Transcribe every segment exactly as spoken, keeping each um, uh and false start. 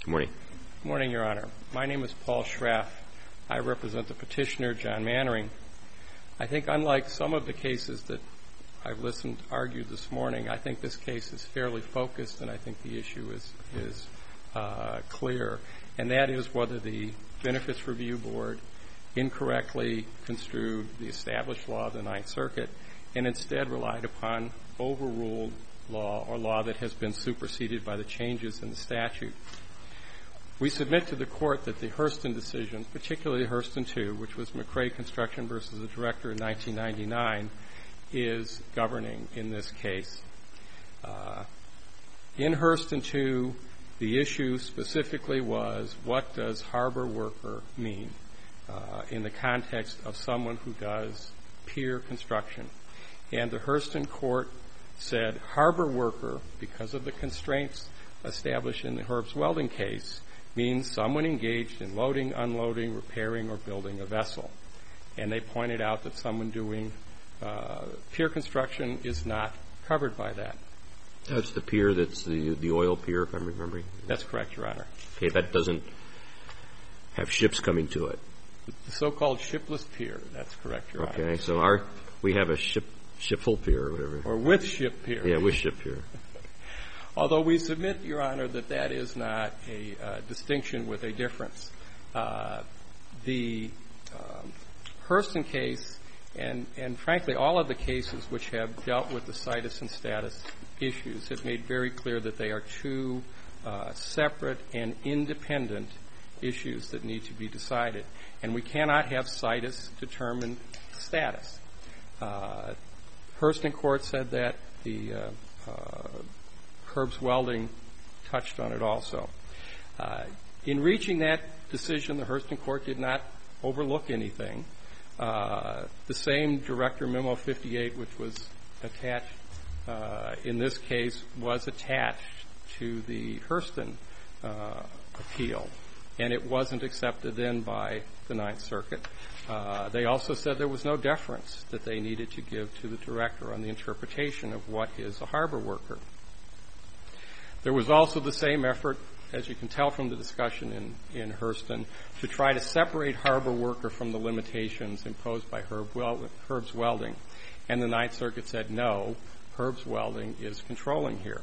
Good morning. Good morning, Your Honor. My name is Paul Schraff. I represent the petitioner, John Mannering. I think unlike some of the cases that I've listened argued this morning, I think this case is fairly focused, and I think the issue is, is uh, clear, and that is whether the Benefits Review Board incorrectly construed the established law of the Ninth Circuit and instead relied upon overruled law or law that has been superseded by the changes in the statute. We submit to the Court that the Hurston decisions, particularly Hurston two, which was McRae Construction versus the Director in nineteen ninety-nine, is governing in this case. Uh, in Hurston two, the issue specifically was, what does harbor worker mean uh, in the context of someone who does pier construction? And the Hurston Court said harbor worker, because of the constraints established in the Herb's Welding case, means someone engaged in loading, unloading, repairing, or building a vessel. And they pointed out that someone doing uh, pier construction is not covered by that. That's the pier that's the the oil pier, if I'm remembering. That's correct, Your Honor. Okay, that doesn't have ships coming to it. The so-called shipless pier, that's correct, Your okay, Honor. Okay, so our we have a ship shipful pier or whatever. Or with ship pier. Yeah, with ship pier. Although we submit, Your Honor, that that is not a uh, distinction with a difference. Uh, the um, Hurston case, and, and frankly all of the cases which have dealt with the situs and status issues, have made very clear that they are two uh, separate and independent issues that need to be decided. And we cannot have situs determine status. Uh, Hurston Court said that. The uh, uh, Herb's Welding touched on it also. Uh, in reaching that decision, the Hurston Court did not overlook anything. Uh, the same Director Memo fifty-eight, which was attached uh, in this case, was attached to the Hurston uh, appeal, and it wasn't accepted then by the Ninth Circuit. Uh, they also said there was no deference that they needed to give to the Director on the interpretation of what is a harbor worker. There was also the same effort, as you can tell from the discussion in, in Hurston, to try to separate harbor worker from the limitations imposed by Herb Wel- Herb's Welding. And the Ninth Circuit said, no, Herb's Welding is controlling here.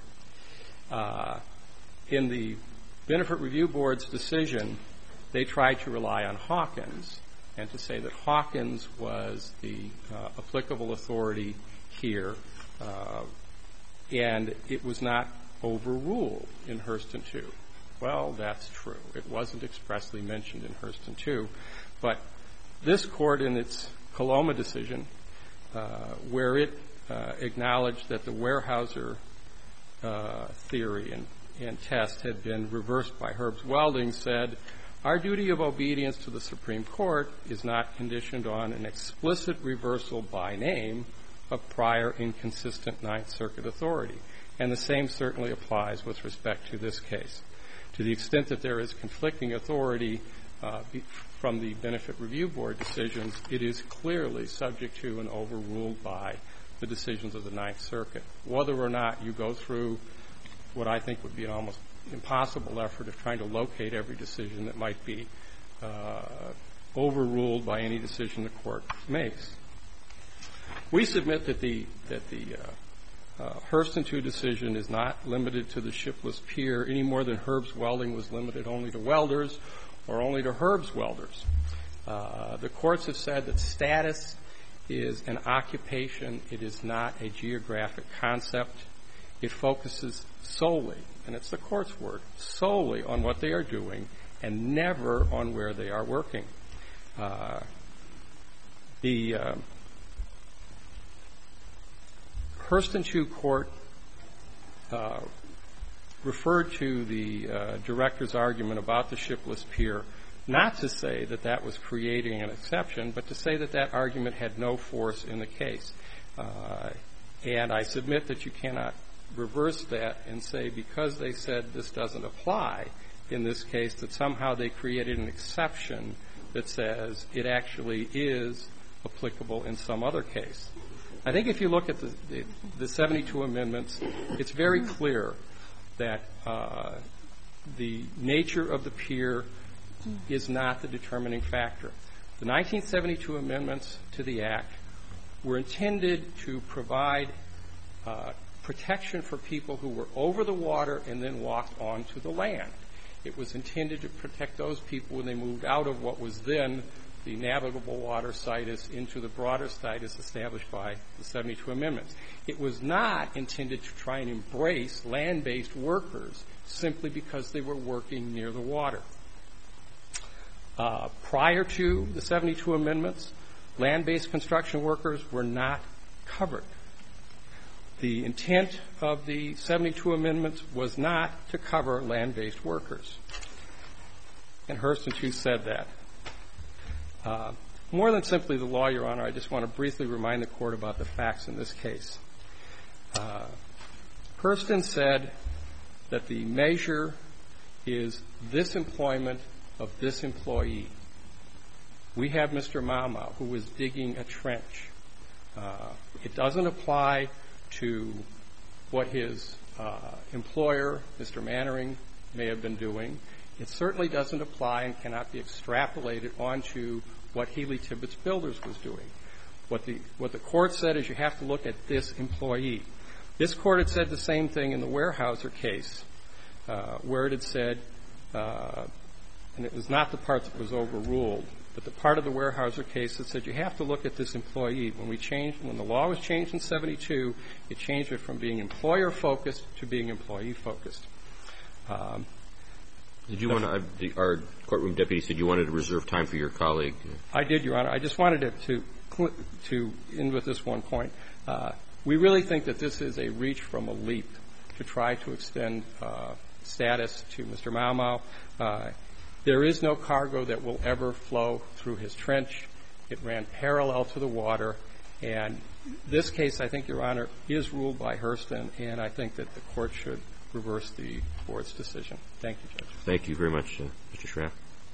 Uh, in the Benefit Review Board's decision, they tried to rely on Hawkins and to say that Hawkins was the uh, applicable authority here, uh, and it was not overruled in Hurston two. Well, that's true. It wasn't expressly mentioned in Hurston two. But this Court, in its Coloma decision, uh, where it uh, acknowledged that the Weyerhaeuser uh, theory and, and test had been reversed by Herb's Welding, said, our duty of obedience to the Supreme Court is not conditioned on an explicit reversal by name of prior inconsistent Ninth Circuit authority. And the same certainly applies with respect to this case. To the extent that there is conflicting authority uh, from the Benefit Review Board decisions, it is clearly subject to and overruled by the decisions of the Ninth Circuit. Whether or not you go through what I think would be an almost impossible effort of trying to locate every decision that might be uh, overruled by any decision the Court makes. We submit that the that the uh, Uh, Hurston two decision is not limited to the shipless pier any more than Herb's Welding was limited only to welders or only to Herb's welders. Uh, the courts have said that status is an occupation. It is not a geographic concept. It focuses solely, and it's the court's word, solely on what they are doing and never on where they are working. Uh, the uh, Hurston two Court uh, referred to the uh, Director's argument about the shipless pier not to say that that was creating an exception, but to say that that argument had no force in the case. Uh, and I submit that you cannot reverse that and say because they said this doesn't apply in this case that somehow they created an exception that says it actually is applicable in some other case. I think if you look at the, the, the seventy-two amendments, it's very clear that uh, the nature of the pier is not the determining factor. The nineteen seventy-two amendments to the Act were intended to provide uh, protection for people who were over the water and then walked onto the land. It was intended to protect those people when they moved out of what was then the navigable water situs into the broader situs established by the seventy-two amendments. It was not intended to try and embrace land-based workers simply because they were working near the water. Uh, prior to the seventy-two amendments, land-based construction workers were not covered. The intent of the seventy-two amendments was not to cover land-based workers. And Hurst and Chu said that. Uh, more than simply the law, Your Honor, I just want to briefly remind the Court about the facts in this case. Uh, Hurston said that the measure is this employment of this employee. We have Mister Mau Mau, who was digging a trench. Uh, it doesn't apply to what his uh, employer, Mister Mannering, may have been doing. It certainly doesn't apply and cannot be extrapolated onto what Healy Tibbetts Builders was doing. What the what the Court said is you have to look at this employee. This Court had said the same thing in the Weyerhaeuser case, uh, where it had said, uh, and it was not the part that was overruled, but the part of the Weyerhaeuser case that said you have to look at this employee. When we changed, when the law was changed in seventy-two, it changed it from being employer-focused to being employee-focused. Um, Did you want to, uh, our courtroom deputy said you wanted to reserve time for your colleague. I did, Your Honor. I just wanted to, to, to end with this one point. Uh, we really think that this is a reach from a leap to try to extend uh, status to Mister Mau Mau. Uh, there is no cargo that will ever flow through his trench. It ran parallel to the water. And this case, I think, Your Honor, is ruled by Hurston, and I think that the Court should reverse the Board's decision. Thank you, Judge. Thank you very much, uh, Mister Schraff.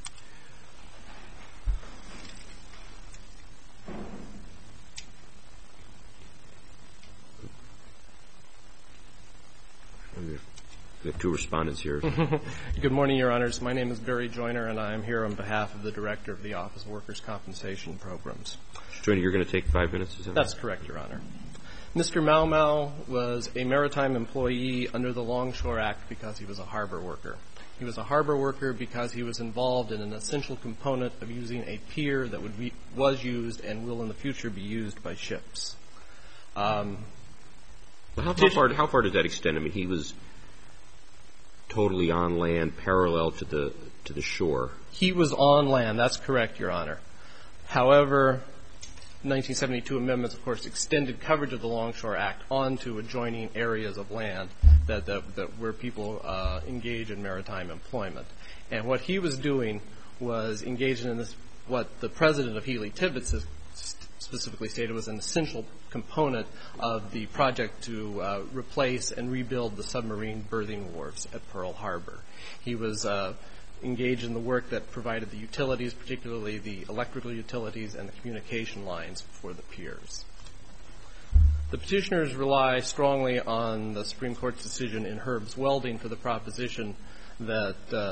We have two respondents here. Good morning, Your Honors. My name is Barry Joyner, and I am here on behalf of the Director of the Office of Workers' Compensation Programs. Mister Joyner, you're going to take five minutes, is that That's right? correct, Your Honor. Mister Mau Mau was a maritime employee under the Longshore Act because he was a harbor worker. He was a harbor worker because he was involved in an essential component of using a pier that would be, was used and will in the future be used by ships. Um, well, how, how, far, how far does that extend? I mean, he was totally on land, parallel to the to the shore. He was on land. That's correct, Your Honor. However, nineteen seventy-two amendments, of course, extended coverage of the Longshore Act onto adjoining areas of land that, that, that where people uh, engage in maritime employment. And what he was doing was engaging in this, what the president of Healy Tibbetts has specifically stated was an essential component of the project to uh, replace and rebuild the submarine berthing wharves at Pearl Harbor. He was uh, engaged in the work that provided the utilities, particularly the electrical utilities and the communication lines for the piers. The petitioners rely strongly on the Supreme Court's decision in Herb's Welding for the proposition that uh,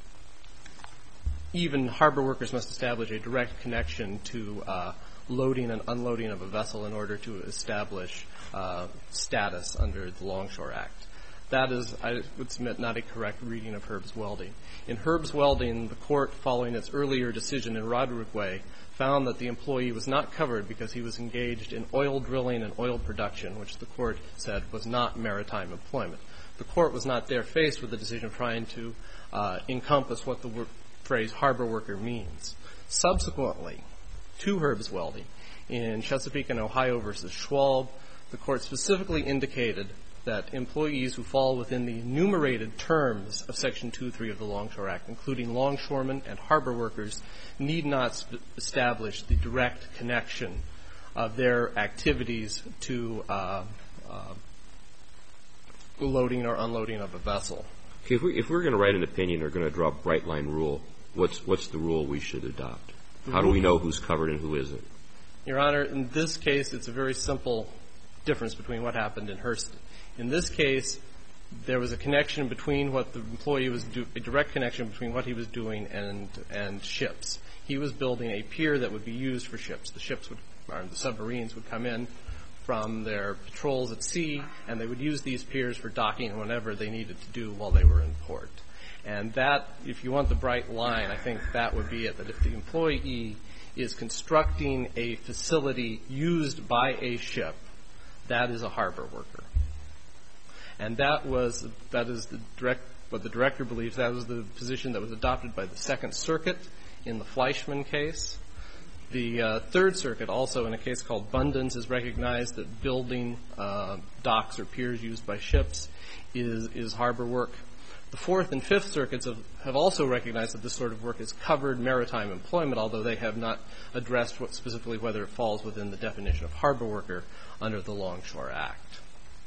even harbor workers must establish a direct connection to uh, loading and unloading of a vessel in order to establish uh, status under the Longshore Act. That is, I would submit, not a correct reading of Herb's Welding. In Herb's Welding, the Court, following its earlier decision in Roderick found that the employee was not covered because he was engaged in oil drilling and oil production, which the Court said was not maritime employment. The Court was not there faced with the decision of trying to uh, encompass what the wor- phrase harbor worker means. Subsequently, to Herb's Welding, in Chesapeake and Ohio versus Schwalb, the Court specifically indicated that employees who fall within the enumerated terms of Section two three of the Longshore Act, including longshoremen and harbor workers, need not sp- establish the direct connection of their activities to uh, uh, loading or unloading of a vessel. Okay, if, we, if we're going to write an opinion or going to draw a bright-line rule, what's what's the rule we should adopt? How do we know who's covered and who isn't? Your Honor, in this case, it's a very simple difference between what happened in Hearst. In this case, there was a connection between what the employee was do a direct connection between what he was doing and and ships. He was building a pier that would be used for ships. The ships would, or the submarines would come in from their patrols at sea, and they would use these piers for docking and whatever they needed to do while they were in port. And that, if you want the bright line, I think that would be it, that if the employee is constructing a facility used by a ship, that is a harbor worker. And that was, that is the direct, what the director believes, that was the position that was adopted by the Second Circuit in the Fleischman case. The uh, Third Circuit, also in a case called Bundens, has recognized that building uh, docks or piers used by ships is, is harbor work. The Fourth and Fifth Circuits have, have also recognized that this sort of work is covered maritime employment, although they have not addressed what, specifically whether it falls within the definition of harbor worker under the Longshore Act.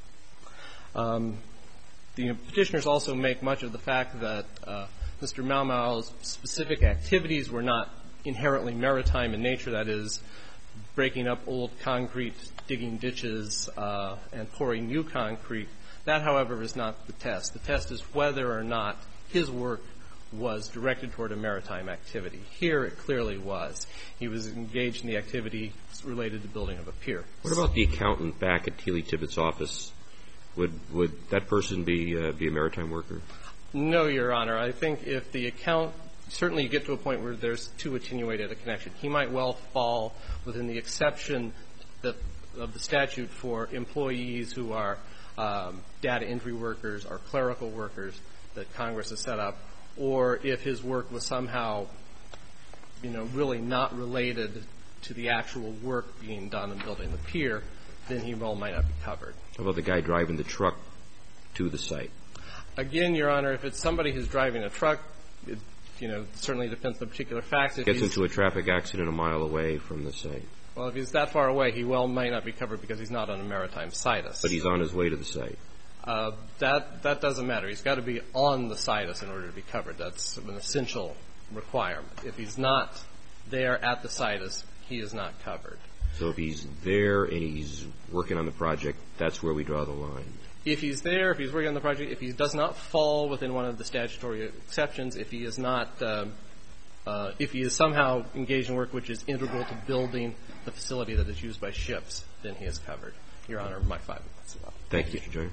Um, the petitioners also make much of the fact that uh, Mister Mau Mau's specific activities were not inherently maritime in nature, that is, breaking up old concrete, digging ditches, uh, and pouring new concrete. That, however, is not the test. The test is whether or not his work was directed toward a maritime activity. Here it clearly was. He was engaged in the activity related to building of a pier. What about the accountant back at Teely Tibbetts' office? Would would that person be uh, be a maritime worker? No, Your Honor. I think if the account certainly you get to a point where there's too attenuated a connection. He might well fall within the exception that, of the statute for employees who are um, data entry workers or clerical workers that Congress has set up, or if his work was somehow, you know, really not related to the actual work being done in building the pier, then he well might not be covered. How about the guy driving the truck to the site? Again, Your Honor, if it's somebody who's driving a truck, it, you know, certainly depends on the particular facts. If Gets into a traffic accident a mile away from the site. Well, if he's that far away, he well might not be covered because he's not on a maritime situs. But he's on his way to the site. Uh, that that doesn't matter. He's got to be on the situs in order to be covered. That's an essential requirement. If he's not there at the situs, he is not covered. So if he's there and he's working on the project, that's where we draw the line. If he's there, if he's working on the project, if he does not fall within one of the statutory exceptions, if he is not, um, uh, if he is somehow engaged in work which is integral to building the facility that is used by ships, then he is covered. Your Honor, my five minutes is up. Thank you, Mister Joyner.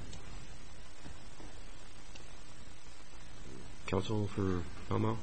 Counsel for Mau Mau?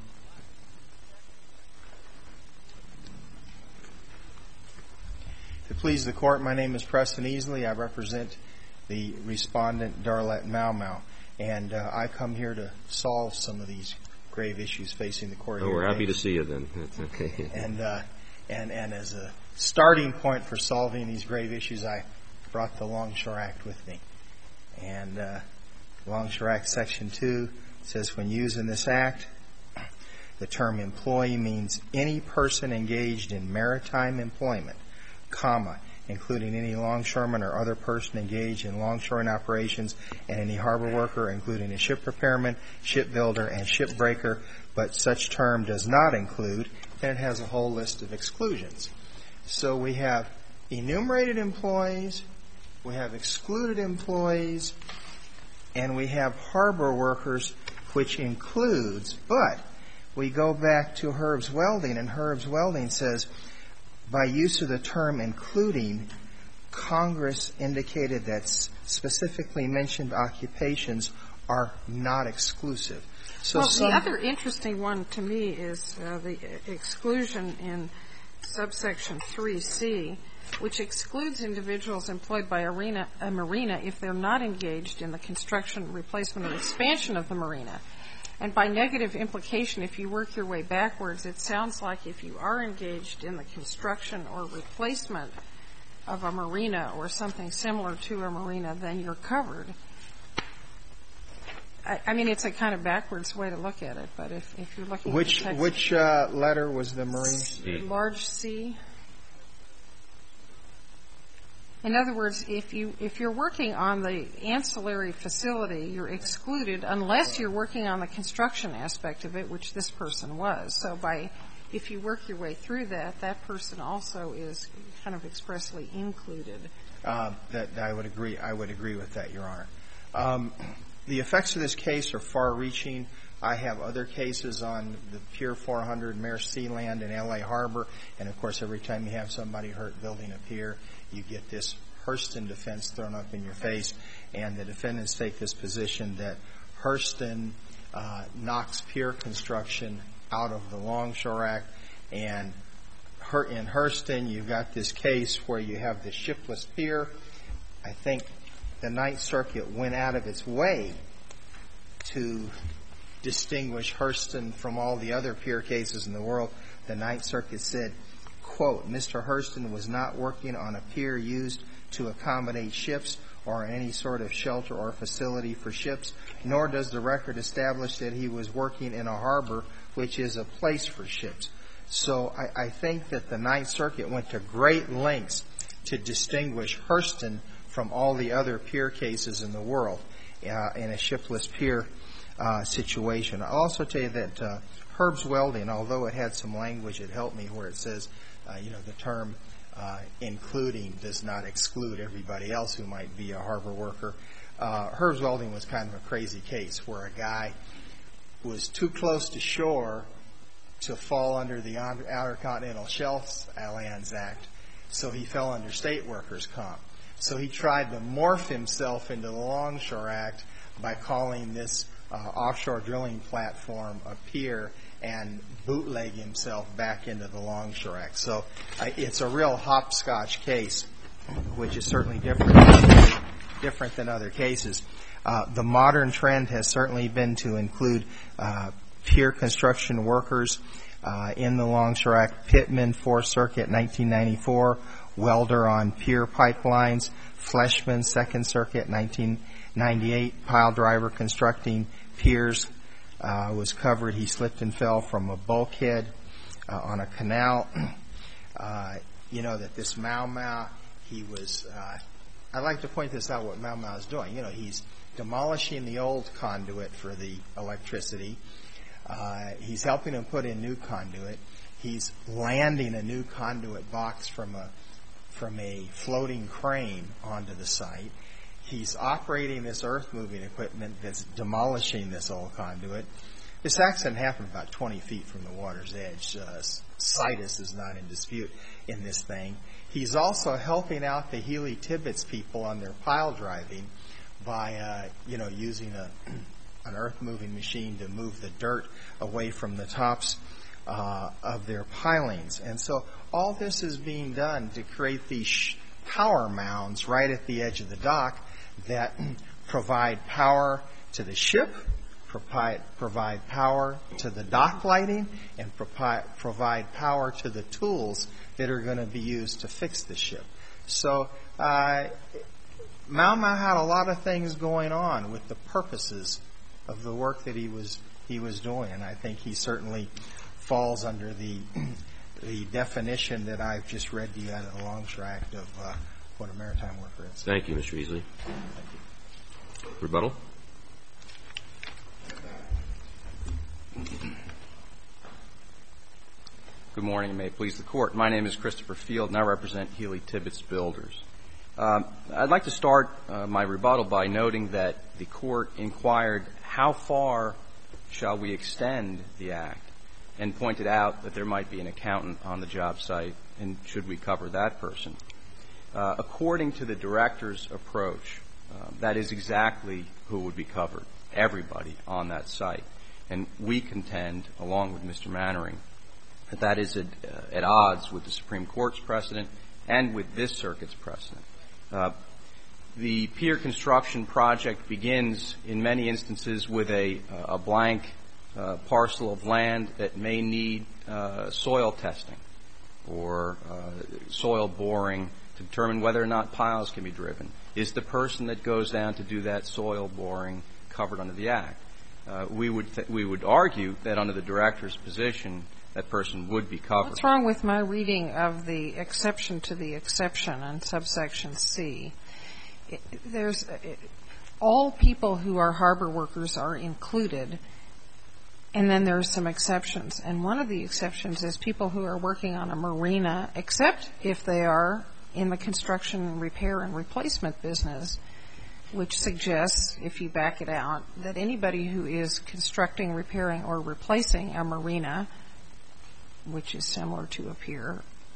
To please the Court, my name is Preston Easley. I represent the respondent, Darlette Mau Mau. And uh, I come here to solve some of these grave issues facing the Court. Oh, here we're today. happy to see you then. That's okay. And, uh, and, and as a starting point for solving these grave issues, I brought the Longshore Act with me. And uh, Longshore Act Section two says, when used in this act, the term employee means any person engaged in maritime employment, comma, including any longshoreman or other person engaged in longshoring operations, and any harbor worker, including a ship repairman, shipbuilder, and shipbreaker, but such term does not include, and it has a whole list of exclusions. So we have enumerated employees, we have excluded employees, and we have harbor workers, which includes, but we go back to Herb's Welding, and Herb's Welding says, by use of the term including, Congress indicated that specifically mentioned occupations are not exclusive. So well, some the other interesting one to me is uh, the exclusion in subsection three C, which excludes individuals employed by arena, a marina if they're not engaged in the construction, replacement, or expansion of the marina. And by negative implication, if you work your way backwards, it sounds like if you are engaged in the construction or replacement of a marina or something similar to a marina, then you're covered. I, I mean, it's a kind of backwards way to look at it, but if, if you're looking which, at the text, which uh, letter was the marine? Large C. In other words, if you if you're working on the ancillary facility, you're excluded unless you're working on the construction aspect of it, which this person was. So by if you work your way through that, that person also is kind of expressly included. Uh, that I would agree. I would agree with that, Your Honor. Um, the effects of this case are far-reaching. I have other cases on the Pier four hundred, Maersk Sealand, and L A Harbor. And, of course, every time you have somebody hurt building a pier, you get this Hurston defense thrown up in your face. And the defendants take this position that Hurston uh, knocks pier construction out of the Longshore Act. And in Hurston, you've got this case where you have the shipless pier. I think the Ninth Circuit went out of its way to distinguish Hurston from all the other pier cases in the world. The Ninth Circuit said, quote, Mister Hurston was not working on a pier used to accommodate ships or any sort of shelter or facility for ships, nor does the record establish that he was working in a harbor, which is a place for ships. So I, I think that the Ninth Circuit went to great lengths to distinguish Hurston from all the other pier cases in the world uh, in a shipless pier Uh, situation. I'll also tell you that uh, Herb's Welding, although it had some language, it helped me where it says, uh, you know, the term uh, including does not exclude everybody else who might be a harbor worker. Uh, Herb's Welding was kind of a crazy case where a guy was too close to shore to fall under the Outer Continental Shelf Lands Act, so he fell under state workers' comp. So he tried to morph himself into the Longshore Act by calling this Uh, offshore drilling platform a pier and bootleg himself back into the Longshore Act. So uh, it's a real hopscotch case, which is certainly different different than other cases. Uh, the modern trend has certainly been to include uh, pier construction workers uh, in the Longshore Act. Pittman, Fourth Circuit, nineteen ninety-four. Welder on pier pipelines. Fleshman, Second Circuit, nineteen ninety-eight. Pile driver constructing piers uh, was covered. He slipped and fell from a bulkhead uh, on a canal. Uh, you know that this Mau Mau, he was, uh, I'd like to point this out what Mau Mau is doing. You know, he's demolishing the old conduit for the electricity. Uh, he's helping him put in new conduit. He's landing a new conduit box from a, from a floating crane onto the site. He's operating this earth-moving equipment that's demolishing this old conduit. This accident happened about twenty feet from the water's edge. Uh, situs is not in dispute in this thing. He's also helping out the Healy Tibbets people on their pile driving by, uh, you know, using a, an earth-moving machine to move the dirt away from the tops uh, of their pilings. And so all this is being done to create these sh- power mounds right at the edge of the dock that provide power to the ship, provide, provide power to the dock lighting, and provide, provide power to the tools that are going to be used to fix the ship. So uh, Mau Mau had a lot of things going on with the purposes of the work that he was he was doing, and I think he certainly falls under the the definition that I've just read to you out of the Longshore Act of uh, what a maritime worker is. Thank you, Mister Easley. Rebuttal? Good morning, and may it please the Court. My name is Christopher Field, and I represent Healy Tibbets Builders. Um, I'd like to start uh, my rebuttal by noting that the Court inquired how far shall we extend the Act, and pointed out that there might be an accountant on the job site, and should we cover that person? Uh, according to the director's approach, uh, that is exactly who would be covered, everybody on that site. And we contend, along with Mister Mannering, that that is at, uh, at odds with the Supreme Court's precedent and with this circuit's precedent. Uh, the pier construction project begins, in many instances, with a, a blank uh, parcel of land that may need uh, soil testing or uh, soil boring to determine whether or not piles can be driven. Is the person that goes down to do that soil boring covered under the Act? Uh, we would th- we would argue that under the director's position, that person would be covered. What's wrong with my reading of the exception to the exception on subsection C? It, there's it, all people who are harbor workers are included, and then there are some exceptions. And one of the exceptions is people who are working on a marina, except if they are in the construction, repair, and replacement business. which suggests, if you back it out, that anybody who is constructing, repairing, or replacing a marina, which is similar to a pier,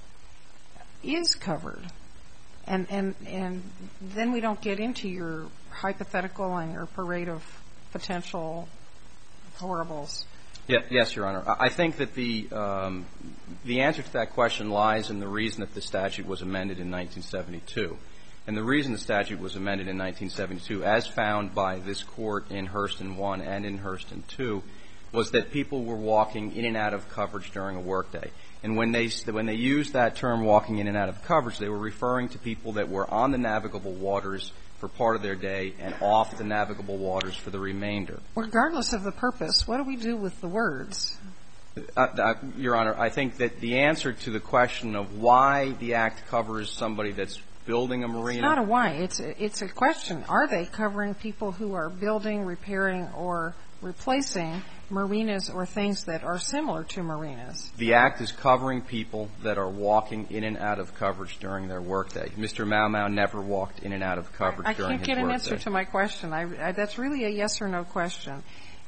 is covered. And, and, and then we don't get into your hypothetical and your parade of potential horribles. Yeah, yes, Your Honor. I think that the um, the answer to that question lies in the reason that the statute was amended in nineteen seventy-two. And the reason the statute was amended in nineteen seventy-two, as found by this Court in Hurston one and in Hurston two, was that people were walking in and out of coverage during a workday. And when they when they used that term, walking in and out of coverage, they were referring to people that were on the navigable waters for part of their day and off the navigable waters for the remainder. Regardless of the purpose, what do we do with the words? Uh, uh, Your Honor, I think that the answer to the question of why the Act covers somebody that's building a marina. It's not a why. It's a, it's a question. Are they covering people who are building, repairing, or replacing marinas or things that are similar to marinas? The Act is covering people that are walking in and out of coverage during their workday. Mister Mau Mau never walked in and out of coverage I, I during his workday. I can't get an answer to my question. I, I, that's really a yes or no question.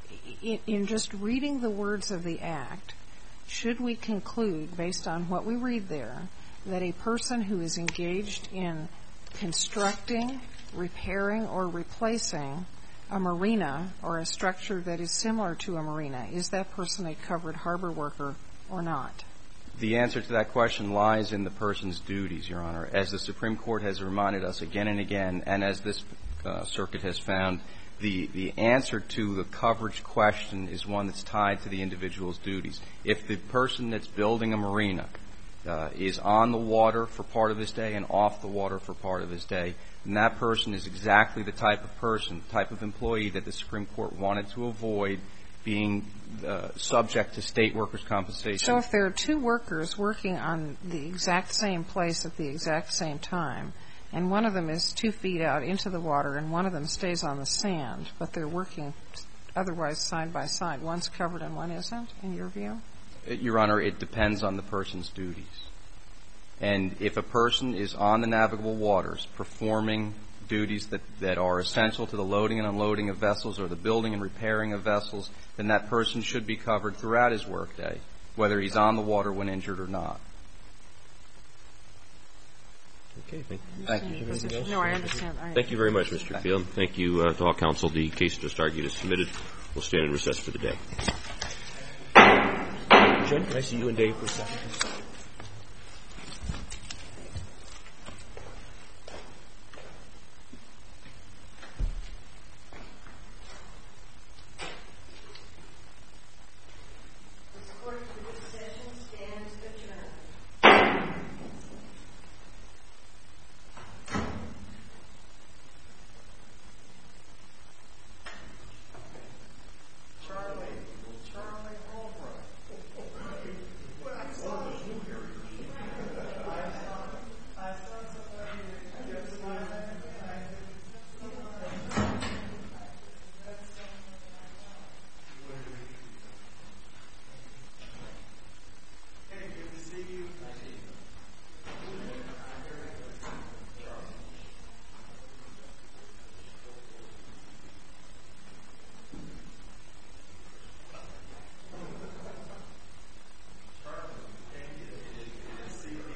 In, in just reading the words of the Act, should we conclude, based on what we read there, that a person who is engaged in constructing, repairing, or replacing a marina or a structure that is similar to a marina, is that person a covered harbor worker or not? The answer to that question lies in the person's duties, Your Honor. As the Supreme Court has reminded us again and again, and as this uh, circuit has found, the, the answer to the coverage question is one that's tied to the individual's duties. If the person that's building a marina uh, is on the water for part of his day and off the water for part of his day, and that person is exactly the type of person, type of employee that the Supreme Court wanted to avoid being uh, subject to state workers' compensation. So if there are two workers working on the exact same place at the exact same time, and one of them is two feet out into the water and one of them stays on the sand, but they're working otherwise side by side, one's covered and one isn't, in your view? Your Honor, it depends on the person's duties. And if a person is on the navigable waters performing duties that, that are essential to the loading and unloading of vessels or the building and repairing of vessels, then that person should be covered throughout his workday, whether he's on the water when injured or not. Okay, thank you. Thank you. No, I understand. I Thank you very much, Mister Field. Thank you uh, to all counsel. The case just argued is submitted. We'll stand in recess for the day. Jen, can I see you and Dave for a second?